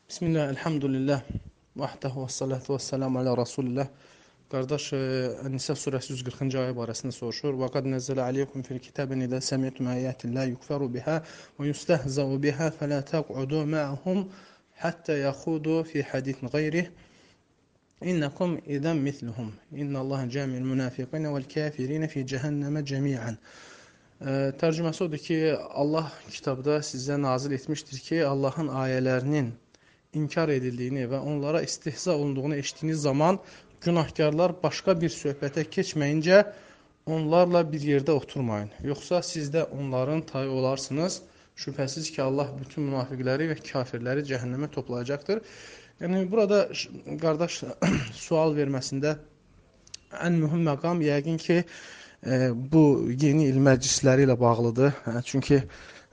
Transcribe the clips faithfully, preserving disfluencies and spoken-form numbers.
Bismillah, elhamdülillah, vahdahu və salatu və selamu alə Rasulillah. Qardaş, Nisa surəsi yüz qırxıncı ayə barəsində soruşur. Və qad nəzzələ aleykum fil kitabin idə səmiyyətum əyətillə yukfəru bihə və yustəhzəu bihə fələ təq'udu mə'hum həttə yaxudu fi hədithin qayrih. İnnəkum idən mitluhum. İnnəllaha cəmi'l münafiqinə vəl kafirinə fi cəhənnəmə cəmi'ən. Tərcüməsi odur ki, Allah kitabda sizə nazil etmişdir ki, Allahın ayələrinin inkar edildiyini və onlara istihza olunduğunu eşitdiyiniz zaman günahkarlar başqa bir söhbətə keçməyincə onlarla bir yerdə oturmayın. Yoxsa siz də onların tayı olarsınız. Şübhəsiz ki, Allah bütün münafiqləri və kafirləri cəhənnəmə toplayacaqdır. Yəni, burada qardaş sual verməsində ən mühüm məqam yəqin ki, e, bu yeni il məclisləri ilə bağlıdır. Çünki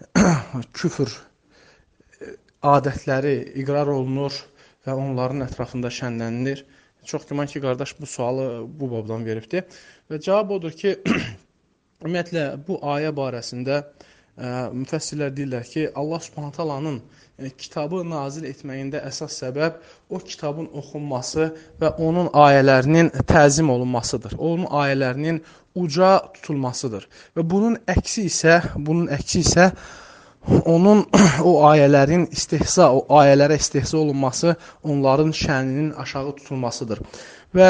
küfür adətləri iqrar olunur və onların ətrafında şənlənilir. Çox güman ki, qardaş bu sualı bu babdan veribdir. Və cavab odur ki, ümumiyyətlə, bu ayə barəsində ə, müfəssirlər deyirlər ki, Allah Subhanahu taalanın ə, kitabı nazil etməyində əsas səbəb o kitabın oxunması və onun ayələrinin təzim olunmasıdır. Onun ayələrinin uca tutulmasıdır. Və bunun əksi isə, bunun əksi isə onun o ayələrin istehza, o ayələrə istehza olunması onların şəninin aşağı tutulmasıdır. Və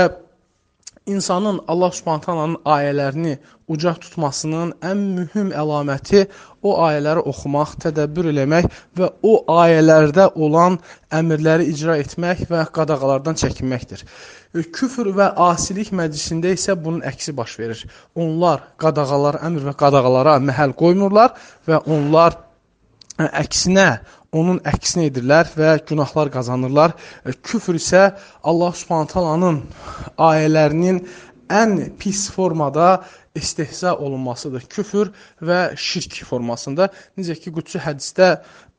insanın Allah Subhanahu taalanın ayələrini uca tutmasının ən mühüm əlaməti o ayələri oxumaq, tədəbbür eləmək və o ayələrdə olan əmrləri icra etmək və qadağalardan çəkinməkdir. Küfr və asilik məclisində isə bunun əksi baş verir. Onlar qadağalar, əmr və qadağalara məhəl qoymurlar və onlar əksinə, onun əksinə edirlər və günahlar qazanırlar. Küfr isə Allah Subhanahu taalanın ayələrinin ən pis formada istehza olunmasıdır. Küfr və şirk formasında. Necə ki, qudsi hədisdə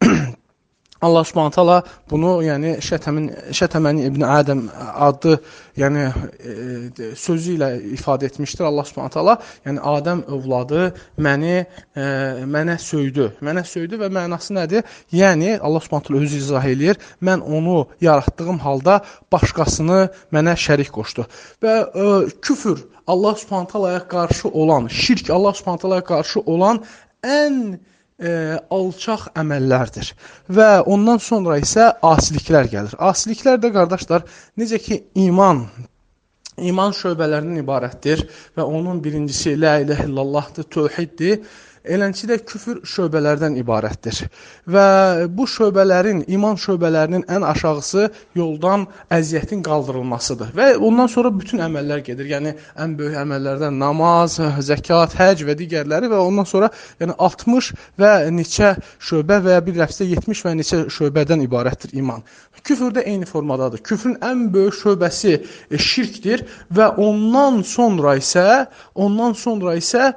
Allah Subhanahu taala bunu, yəni şətəmin şətəməni İbn Adəm adlı, yəni e, sözü ilə ifadə etmişdir Allah Subhanahu taala. Yəni Adəm övladı məni e, mənə söydü. Mənə söydü və mənası nədir? Yəni Allah Subhanahu taala özü izah eləyir. Mən onu yaratdığım halda başqasını mənə şərik qoşdu. Və e, küfür Allah Subhanahu taalaya qarşı olan, şirk Allah Subhanahu taalaya qarşı olan ən E, alçaq əməllərdir. Və ondan sonra isə asiliklər gəlir. Asiliklər də, qardaşlar, necə ki, iman, iman şöbələrindən ibarətdir və onun birincisi la ilahe illallahdır, tövhiddir. Elənçi də küfür şöbələrdən ibarətdir. Və bu şöbələrin, iman şöbələrinin ən aşağısı yoldan əziyyətin qaldırılmasıdır. Və ondan sonra bütün əməllər gedir. Yəni, ən böyük əməllərdən namaz, zəkat, həc və digərləri və ondan sonra yəni, altmış və neçə şöbə və ya bir ləfsdə yetmiş və neçə şöbədən ibarətdir iman. Küfür də eyni formadadır. Küfrün ən böyük şöbəsi e, şirkdir və ondan sonra isə, ondan sonra isə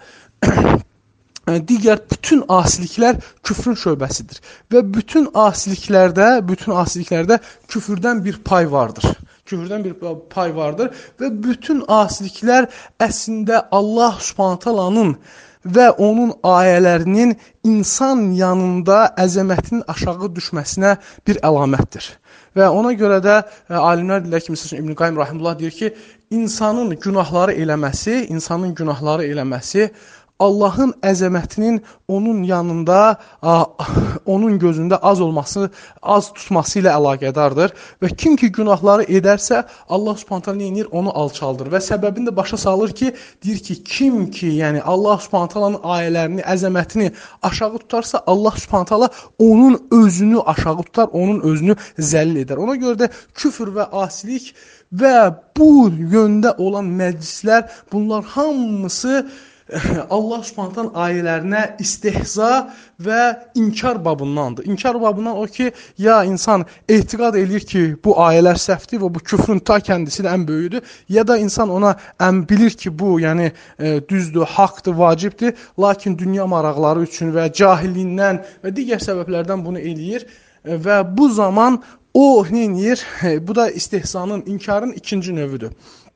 digər bütün asiliklər küfrün şöbəsidir. Və bütün asiliklərdə, bütün asiliklərdə küfürdən bir pay vardır. Küfürdən bir pay vardır və bütün asiliklər əslində Allah Subhanahu taalanın və onun ayələrinin insan yanında əzəmətinin aşağı düşməsinə bir əlamətdir. Və ona görə də ə, alimlər deyirlər ki, məsələn İbn Qayyim rahimehullah deyir ki, insanın günahları eləməsi, insanın günahları eləməsi Allahın əzəmətinin onun yanında, onun gözündə az olması, az tutması ilə əlaqədardır. Və kim ki günahları edərsə, Allah Subhanahu taala nə edir? Onu alçaldır. Və səbəbini də başa salır ki, deyir ki, kim ki, yəni Allah Subhanahu taalanın ayələrini, əzəmətini aşağı tutarsa, Allah Subhanahu taala onun özünü aşağı tutar, onun özünü zəllil edər. Ona görə də küfr və asilik və bu yöndə olan məclislər, bunlar hamısı Allah Subhanahu ayələrinə istehza və inkar babındandır. İnkar babından o ki, ya insan etiqad eləyir ki, bu ayələr səhvdir və bu küfrün ta kəndisi də ən böyüdür, ya da insan ona ən bilir ki, bu yəni e, düzdür, haqdır, vacibdir, lakin dünya maraqları üçün və cahilliyindən və digər səbəblərdən bunu eləyir e, və bu zaman o nə edir? E, bu da istehzanın, inkarın ikinci növüdür.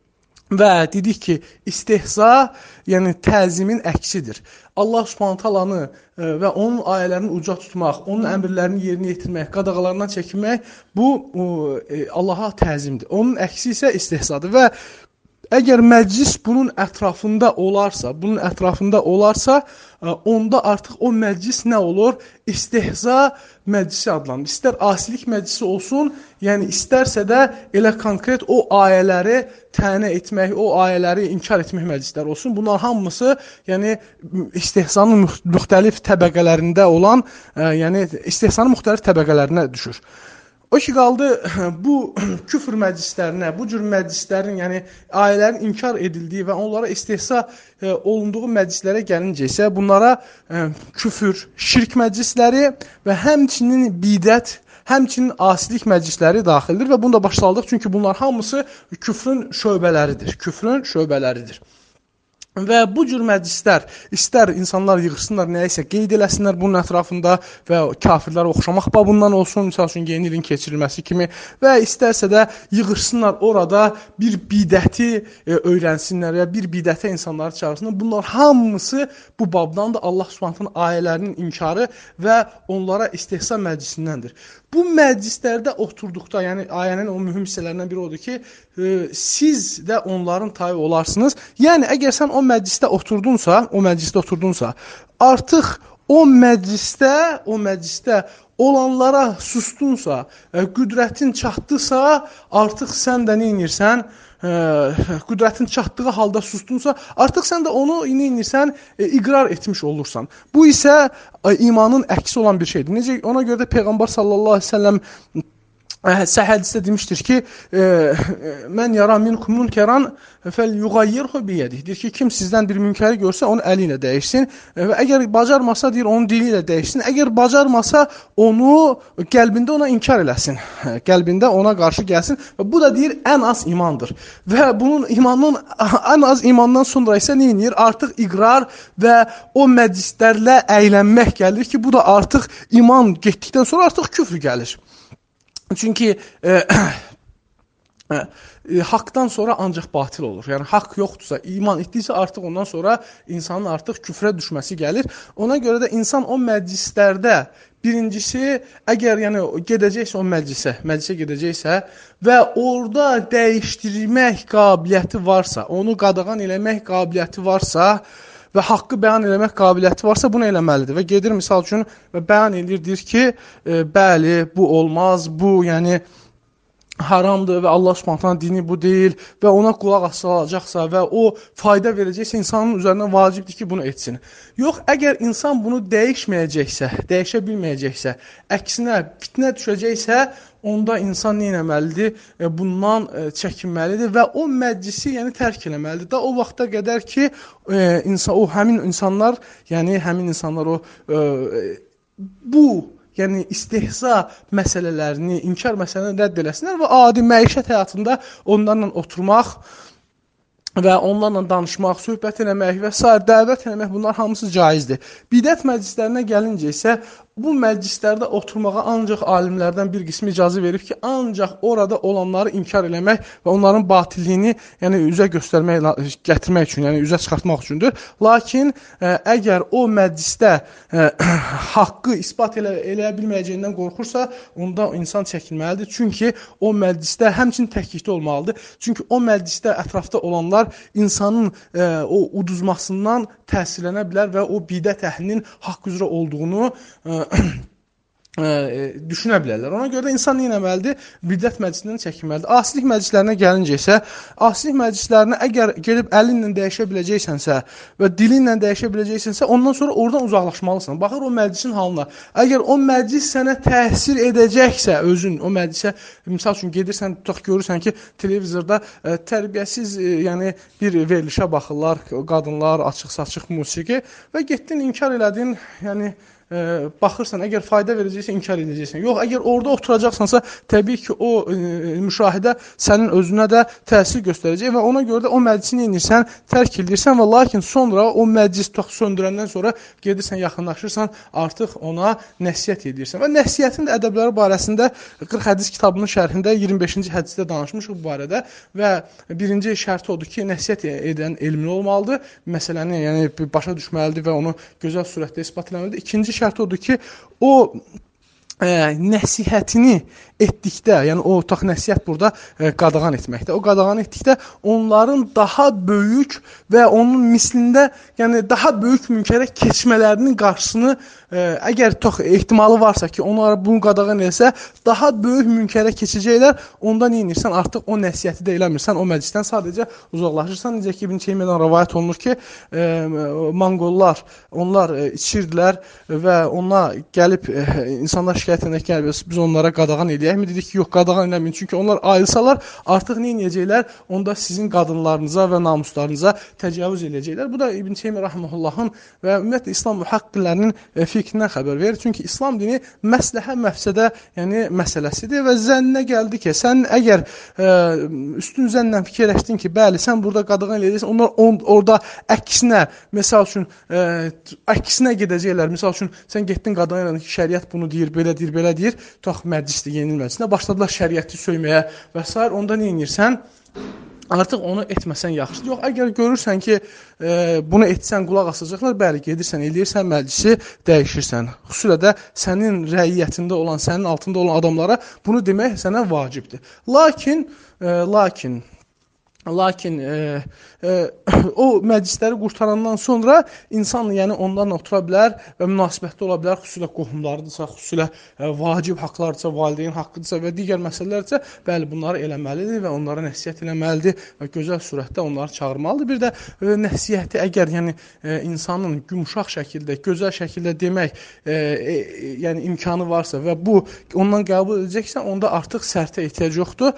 Və dedik ki, istehza, yəni təzimin əksidir. Allah Subhanahu taalanı və onun ayələrini uca tutmaq, onun əmrlərini yerinə yetirmək, qadağalarından çəkinmək, bu Allaha təzimdir. Onun əksi isə istehzadır və əgər məclis bunun ətrafında olarsa, bunun ətrafında olarsa, onda artıq o məclis nə olur? İstehza məclisi adlanır. İstər asilik məclisi olsun, yəni istərsə də elə konkret o ayələri tənə etmək, o ayələri inkar etmək məclislər olsun. Bunlar hamısı yəni istehzanın müxtəlif təbəqələrində olan, yəni istehzanın müxtəlif təbəqələrinə düşür. O ki qaldı bu küfr məclislərinə, bu cür məclislərin, yəni ayələrin inkar edildiyi və onlara istehza olunduğu məclislərə gəlincə isə bunlara küfür, şirk məclisləri və həmçinin bidət, həmçinin asilik məclisləri daxildir və bunu da başladıq çünki bunlar hamısı küfrün şöbələridir. Küfrün şöbələridir. Və bu cür məclislər, istər insanlar yığışsınlar, nəyəsə qeyd eləsinlər bunun ətrafında və kafirlərə oxşamaq babından olsun, misal üçün yeni ilin keçirilməsi kimi və istərsə də yığışsınlar orada bir bidəti e, öyrənsinlər və bir bidətə insanları çağırsınlar. Bunlar hamısı bu babdan da Allah Subhanahu ayələrinin inkarı və onlara istehza məclisindəndir. Bu məclislərdə oturduqda, yəni ayənin o mühüm hissələrindən biri odur ki, e, siz də onların tayı olarsınız. Yəni, əgər sən o məclisdə oturdunsa, o məclisdə oturdunsa, artıq o məclisdə, o məclisdə olanlara sustunsa, e, qüdrətin çatdısa, artıq sən də nə edirsən? E, qüdrətin çatdığı halda sustunsa, artıq sən də onu nə edirsən? E, iqrar etmiş olursan. Bu isə e, imanın əksi olan bir şeydir. Necə? Ona görə də Peyğəmbər sallallahu əleyhi və səlləm Səhih hədisdə demişdir ki, mən yara minkum munkaran felyughayyirhu biyadihi. Deyir ki, kim sizdən bir münkəri görsə, onu əli ilə dəyişsin və əgər bacarmasa, deyir, onu dili ilə dəyişsin. Əgər bacarmasa, onu qəlbində ona inkar eləsin. Qəlbində ona qarşı gəlsin və bu da deyir, ən az imandır. Və bunun imanın ən az imandan sonra isə nə edir? Artıq iqrar və o məclislərlə əylənmək gəlir ki, bu da artıq iman getdikdən sonra artıq küfr gəlir. Çünki e, e, haqdan sonra ancaq batil olur. Yəni, haqq yoxdursa, iman etdiysə artıq ondan sonra insanın artıq küfrə düşməsi gəlir. Ona görə də insan o məclislərdə birincisi, əgər yəni, gedəcəksə o məclisə, məclisə gedəcəksə və orada dəyişdirmək qabiliyyəti varsa, onu qadağan eləmək qabiliyyəti varsa və haqqı bəyan eləmək qabiliyyəti varsa, bunu eləməlidir. Və gedir, misal üçün, və bəyan edir, deyir ki, e, bəli, bu olmaz, bu, yəni, haramdır və Allah Subhanahu dini bu deyil və ona qulaq asılacaqsa və o fayda verəcəksə, insanın üzərinə vacibdir ki, bunu etsin. Yox, əgər insan bunu dəyişməyəcəksə, dəyişə bilməyəcəksə, əksinə fitnə düşəcəksə, onda insan nə etməlidir? Bundan çəkinməlidir və o məclisi yəni tərk eləməlidir. Da o vaxta qədər ki, insan, o həmin insanlar, yəni həmin insanlar o bu yəni istehza məsələlərini, inkar məsələlərini rədd eləsinlər və adi məişət həyatında onlarla oturmaq və onlarla danışmaq, söhbət eləmək və s. dəvət eləmək, bunlar hamısı caizdir. Bidət məclislərinə gəlincə isə bu məclislərdə oturmağa ancaq alimlərdən bir qismi icazə verib ki, ancaq orada olanları inkar eləmək və onların batilliyini yəni, üzə göstərmək, gətirmək üçün, yəni üzə çıxartmaq üçündür. Lakin ə, əgər o məclisdə ə, haqqı isbat elə, eləyə bilməyəcəyindən qorxursa, onda insan çəkinməlidir. Çünki o məclisdə həmçinin təklikdə olmalıdır. Çünki o məclisdə ətrafda olanlar insanın ə, o uduzmasından təsirlənə bilər və o bidət əhlinin haqq üzrə olduğunu ə, düşünə bilərlər. Ona görə də insan nə etməlidir? Bidət məclisindən çəkinməlidir. Asilik məclislərinə gəlincə isə, asilik məclislərinə əgər gedib əlinlə dəyişə biləcəksənsə və dilinlə dəyişə biləcəksənsə, ondan sonra oradan uzaqlaşmalısan. Baxır o məclisin halına. Əgər o məclis sənə təsir edəcəksə, özün o məclisə, misal üçün gedirsən, tutaq görürsən ki, televizorda ə, tərbiyəsiz, ə, yəni bir verilişə baxırlar, qadınlar, açıq-saçıq musiqi və getdin, inkar elədin, yəni e, baxırsan, əgər fayda verəcəksə inkar edəcəksən. Yox, əgər orada oturacaqsansa, təbii ki, o e, müşahidə sənin özünə də təsir göstərəcək və ona görə də o məclisi nə edirsən, tərk edirsən və lakin sonra o məclis tutaq söndürəndən sonra gedirsən, yaxınlaşırsan, artıq ona nəsihət edirsən. Və nəsihətin də ədəbləri barəsində qırx hədis kitabının şərhində iyirmi beşinci hədisdə danışmışıq bu barədə və birinci şərti odur ki, nəsihət edən elmli olmalıdır, məsələni yəni başa düşməlidir və onu gözəl surətdə isbat etməlidir. İkinci şərt odur ki, o e, nəsihətini etdikdə, yəni o tutaq nəsihət burada e, qadağan etməkdə. O qadağan etdikdə onların daha böyük və onun mislində, yəni daha böyük münkerə keçmələrinin qarşısını e, əgər tutaq ehtimalı varsa ki, onlar bunu qadağan etsə, daha böyük münkerə keçəcəklər. Onda nə edirsən? Artıq o nəsihəti də eləmirsən, o məclisdən sadəcə uzaqlaşırsan. Necə ki, İbn Teymiyədən rivayət olunur ki, e, Monqollar onlar e, içirdilər və ona gəlib e, insanlar şikayət edək ki, biz onlara qadağan edək. Mi dedik ki, yox, qadağan eləməyin. Çünki onlar ayrılsalar, artıq nə edəcəklər? Onda sizin qadınlarınıza və namuslarınıza təcavüz edəcəklər. Bu da İbn Teymiyyə rəhməhullahın və ümumiyyətlə İslam mühəqqqilərinin fikrindən xəbər verir. Çünki İslam dini məsləhə məfsədə, yəni məsələsidir və zənnə gəldi ki, sən əgər ə, üstün zənnlə fikirləşdin ki, bəli, sən burada qadağan edəcəksən, onlar on, orada əksinə, məsəl üçün, ə, əksinə gedəcəklər. Məsəl üçün, sən getdin qadağan edin ki, şəriət bunu deyir, belə deyir, belə deyir. Tutaq məclisdə yeni məclisinə başladılar şəriəti söyməyə və s. Onda nə edirsən? Artıq onu etməsən yaxşıdır. Yox, əgər görürsən ki, e, bunu etsən qulaq asacaqlar, bəli, gedirsən, eləyirsən, məclisi dəyişirsən. Xüsusilə də sənin rəiyyətində olan, sənin altında olan adamlara bunu demək sənə vacibdir. Lakin, e, lakin, lakin e, e, o məclisləri qurtarandan sonra insan yəni ondan otura bilər və münasibətdə ola bilər, xüsusilə qohumlarıdırsa, xüsusilə e, vacib haqlarıdırsa, valideyn haqqıdırsa və digər məsələlərdirsə, bəli, bunları eləməlidir və onlara nəsihət eləməlidir və gözəl surətdə onları çağırmalıdır. Bir də e, nəsihəti əgər yəni e, insanın yumşaq şəkildə, gözəl şəkildə demək e, e, yəni imkanı varsa və bu ondan qəbul edəcəksə, onda artıq sərtə ehtiyac yoxdur,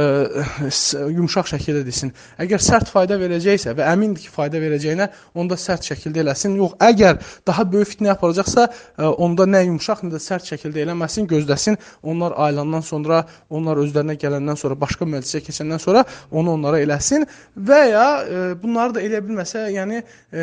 e, yumşaq şəkildə desin. Əgər sərt fayda verəcəksə və əmindir ki, fayda verəcəyinə, onda sərt şəkildə eləsin. Yox, əgər daha böyük fitnə yapılacaqsa, onda nə yumşaq, nə də sərt şəkildə eləməsin, gözləsin. Onlar aylandan sonra, onlar özlərinə gələndən sonra, başqa məclisə keçəndən sonra onu onlara eləsin və ya e, bunları da eləyə bilməsə, yəni e,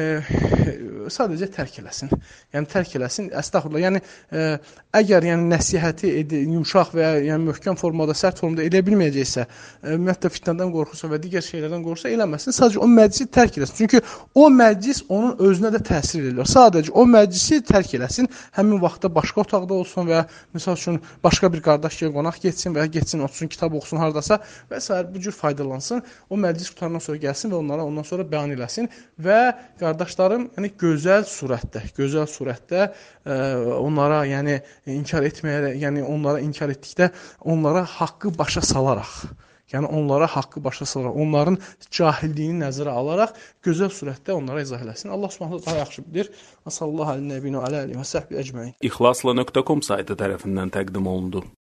sadəcə tərk eləsin. Yəni tərk eləsin, əstəğfurullah. Yəni e, əgər yəni nəsihəti edi, yumşaq və ya yəni möhkəm formada, sərt formada eləyə bilməyəcəksə, e, ümumiyyətlə fitnədən qorxursa və digər şeylərdən qorxursa eləməsin. Sadəcə o məclisi tərk eləsin. Çünki o məclis onun özünə də təsir edir. Sadəcə o məclisi tərk eləsin. Həmin vaxtda başqa otaqda olsun və ya misal üçün başqa bir qardaş ki, qonaq getsin və ya getsin, otursun, kitab oxusun hardasa və s. bu cür faydalansın. O məclis qutarandan sonra gəlsin və onlara ondan sonra bəyan eləsin və qardaşlarım, yəni gözəl surətdə, gözəl surətdə ə, onlara, yəni inkar etməyərək, yəni onlara inkar etdikdə onlara haqqı başa salaraq, yəni onlara haqqı başa salaraq, onların cahilliyini nəzərə alaraq gözəl surətdə onlara izah eləsin. Allah Subhanahu daha yaxşı bilir. Sallallahu əleyhi və səlləm və səhbi əcməin. İxlasla nöqtə com saytı tərəfindən təqdim olundu.